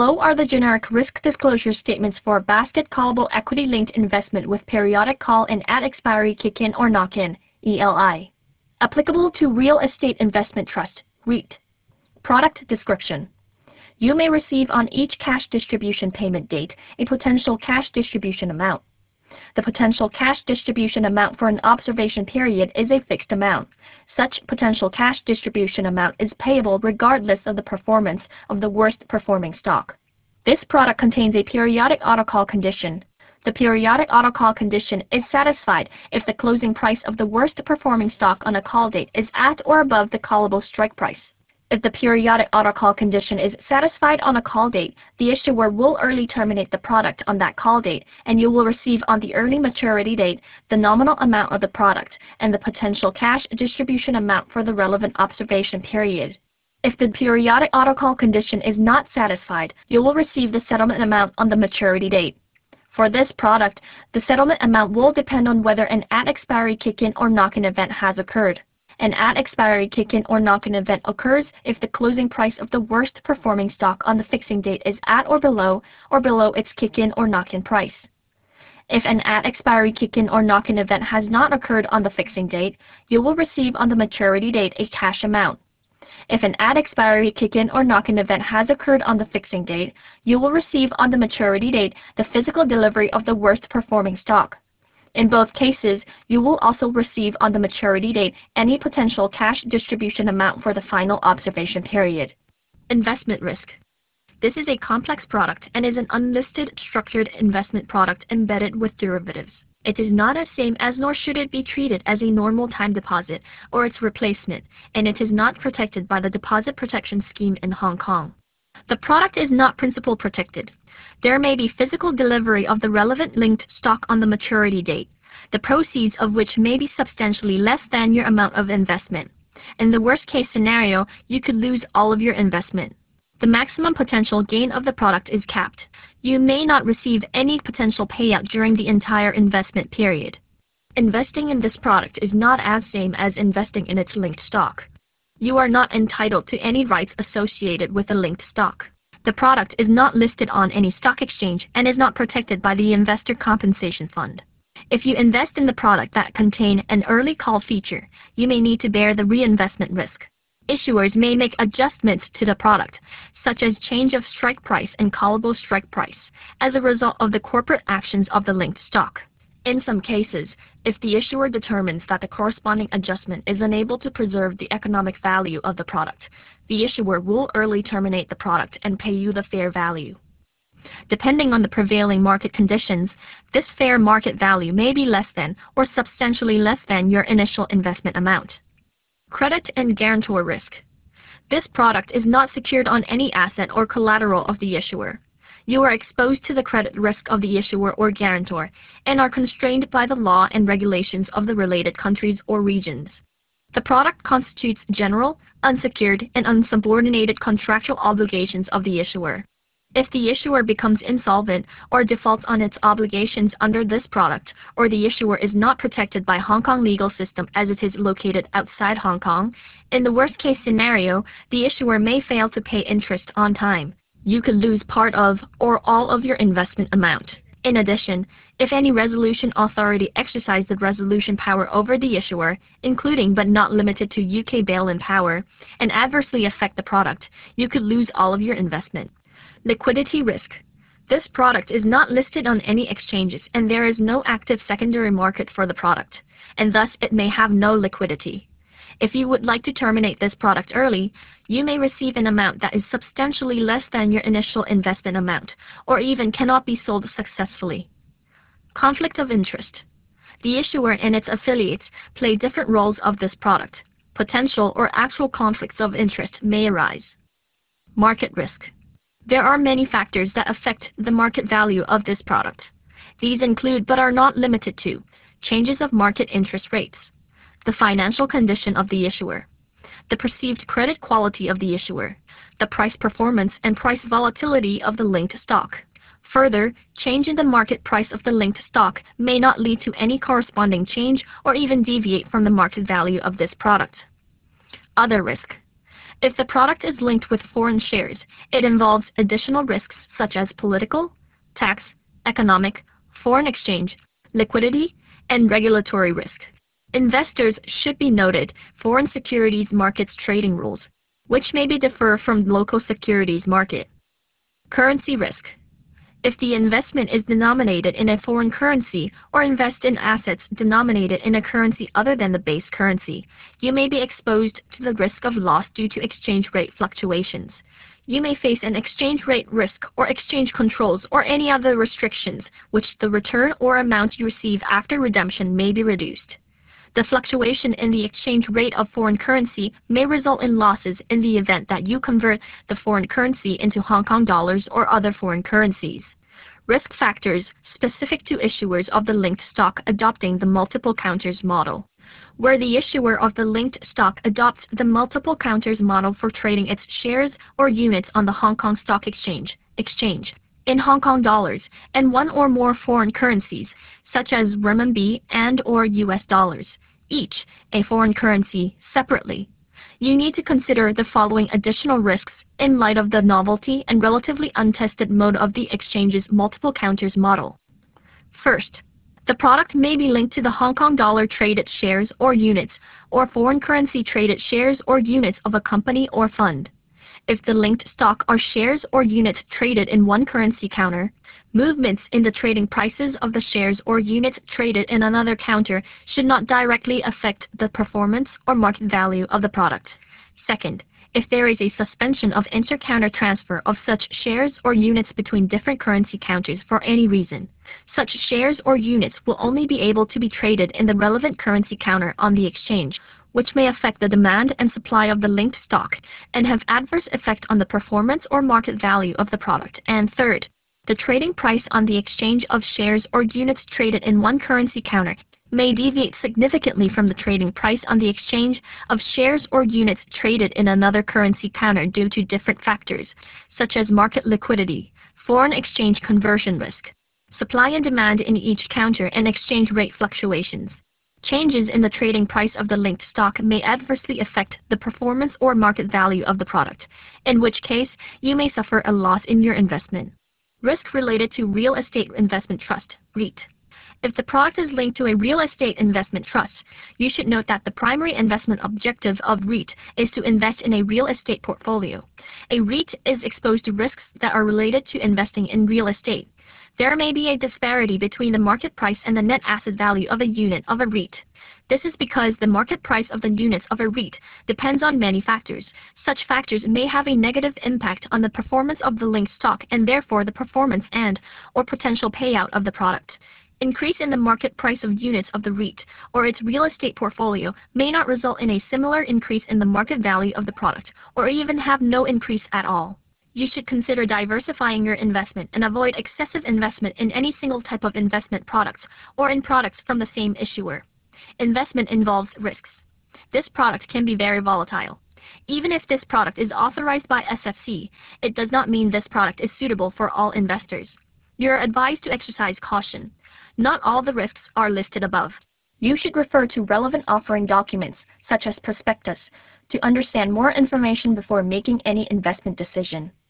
Below are the generic risk disclosure statements for basket callable equity-linked investment with periodic call and at expiry kick-in or knock-in, ELI. Applicable to real estate investment trust, REIT. Product description. You may receive on each cash distribution payment date a potential cash distribution amount. The potential cash distribution amount for an observation period is a fixed amount. Such potential cash distribution amount is payable regardless of the performance of the worst performing stock. This product contains a periodic autocall condition. The periodic autocall condition is satisfied if the closing price of the worst performing stock on a call date is at or above the callable strike price. If the periodic autocall condition is satisfied on a call date, the issuer will early terminate the product on that call date, and you will receive on the early maturity date the nominal amount of the product and the potential cash distribution amount for the relevant observation period. If the periodic autocall condition is not satisfied, you will receive the settlement amount on the maturity date. For this product, the settlement amount will depend on whether an at-expiry kick-in or knock-in event has occurred. An at-expiry kick-in or knock-in event occurs if the closing price of the worst performing stock on the fixing date is at or below its kick-in or knock-in price. If an at-expiry kick-in or knock-in event has not occurred on the fixing date, you will receive on the maturity date a cash amount. If an at-expiry kick-in or knock-in event has occurred on the fixing date, you will receive on the maturity date the physical delivery of the worst performing stock. In both cases, you will also receive on the maturity date any potential cash distribution amount for the final observation period. Investment risk. This is a complex product and is an unlisted structured investment product embedded with derivatives. It is not the same as nor should it be treated as a normal time deposit or its replacement, and it is not protected by the Deposit Protection Scheme in Hong Kong. The product is not principal protected. There may be physical delivery of the relevant linked stock on the maturity date, the proceeds of which may be substantially less than your amount of investment. In the worst case scenario, you could lose all of your investment. The maximum potential gain of the product is capped. You may not receive any potential payout during the entire investment period. Investing in this product is not as same as investing in its linked stock. You are not entitled to any rights associated with the linked stock. The product is not listed on any stock exchange and is not protected by the Investor Compensation Fund. If you invest in the product that contain an early call feature, you may need to bear the reinvestment risk. Issuers may make adjustments to the product, such as change of strike price and callable strike price, as a result of the corporate actions of the linked stock. In some cases, if the issuer determines that the corresponding adjustment is unable to preserve the economic value of the product, the issuer will early terminate the product and pay you the fair value. Depending on the prevailing market conditions, this fair market value may be less than or substantially less than your initial investment amount. Credit and guarantor risk. This product is not secured on any asset or collateral of the issuer. You are exposed to the credit risk of the issuer or guarantor and are constrained by the law and regulations of the related countries or regions. The product constitutes general, unsecured, and unsubordinated contractual obligations of the issuer. If the issuer becomes insolvent or defaults on its obligations under this product, or the issuer is not protected by Hong Kong legal system as it is located outside Hong Kong, in the worst-case scenario, the issuer may fail to pay interest on time. You could lose part of or all of your investment amount. In addition, if any resolution authority exercise the resolution power over the issuer, including but not limited to UK bail-in power, and adversely affect the product, you could lose all of your investment. Liquidity risk. This product is not listed on any exchanges and there is no active secondary market for the product, and thus it may have no liquidity. If you would like to terminate this product early, you may receive an amount that is substantially less than your initial investment amount, or even cannot be sold successfully. Conflict of interest. The issuer and its affiliates play different roles of this product. Potential or actual conflicts of interest may arise. Market risk. There are many factors that affect the market value of this product. These include but are not limited to changes of market interest rates, the financial condition of the issuer, the perceived credit quality of the issuer, the price performance and price volatility of the linked stock. Further, change in the market price of the linked stock may not lead to any corresponding change or even deviate from the market value of this product. Other risk. If the product is linked with foreign shares, it involves additional risks such as political, tax, economic, foreign exchange, liquidity, and regulatory risk. Investors should be noted foreign securities markets trading rules, which may be differ from local securities market. Currency risk. If the investment is denominated in a foreign currency or invest in assets denominated in a currency other than the base currency, you may be exposed to the risk of loss due to exchange rate fluctuations. You may face an exchange rate risk or exchange controls or any other restrictions, which the return or amount you receive after redemption may be reduced. The fluctuation in the exchange rate of foreign currency may result in losses in the event that you convert the foreign currency into Hong Kong dollars or other foreign currencies. Risk factors specific to issuers of the linked stock adopting the multiple counters model. Where the issuer of the linked stock adopts the multiple counters model for trading its shares or units on the Hong Kong Stock Exchange, in Hong Kong dollars and one or more foreign currencies, such as renminbi and/or US dollars, each a foreign currency separately. You need to consider the following additional risks in light of the novelty and relatively untested mode of the exchange's multiple counters model. First, the product may be linked to the Hong Kong dollar traded shares or units, or foreign currency traded shares or units of a company or fund. If the linked stock are shares or units traded in one currency counter, movements in the trading prices of the shares or units traded in another counter should not directly affect the performance or market value of the product. Second, if there is a suspension of inter-counter transfer of such shares or units between different currency counters for any reason, such shares or units will only be able to be traded in the relevant currency counter on the exchange, which may affect the demand and supply of the linked stock and have adverse effect on the performance or market value of the product. And third, the trading price on the exchange of shares or units traded in one currency counter may deviate significantly from the trading price on the exchange of shares or units traded in another currency counter due to different factors, such as market liquidity, foreign exchange conversion risk, supply and demand in each counter, and exchange rate fluctuations. Changes in the trading price of the linked stock may adversely affect the performance or market value of the product, in which case you may suffer a loss in your investment. Risk related to real estate investment trust, REIT. If the product is linked to a real estate investment trust, you should note that the primary investment objective of REIT is to invest in a real estate portfolio. A REIT is exposed to risks that are related to investing in real estate. There may be a disparity between the market price and the net asset value of a unit of a REIT. This is because the market price of the units of a REIT depends on many factors. Such factors may have a negative impact on the performance of the linked stock and therefore the performance and/or potential payout of the product. Increase in the market price of units of the REIT or its real estate portfolio may not result in a similar increase in the market value of the product, or even have no increase at all. You should consider diversifying your investment and avoid excessive investment in any single type of investment products or in products from the same issuer. Investment involves risks. This product can be very volatile. Even if this product is authorized by SFC, it does not mean this product is suitable for all investors. You are advised to exercise caution. Not all the risks are listed above. You should refer to relevant offering documents, such as prospectus, to understand more information before making any investment decision.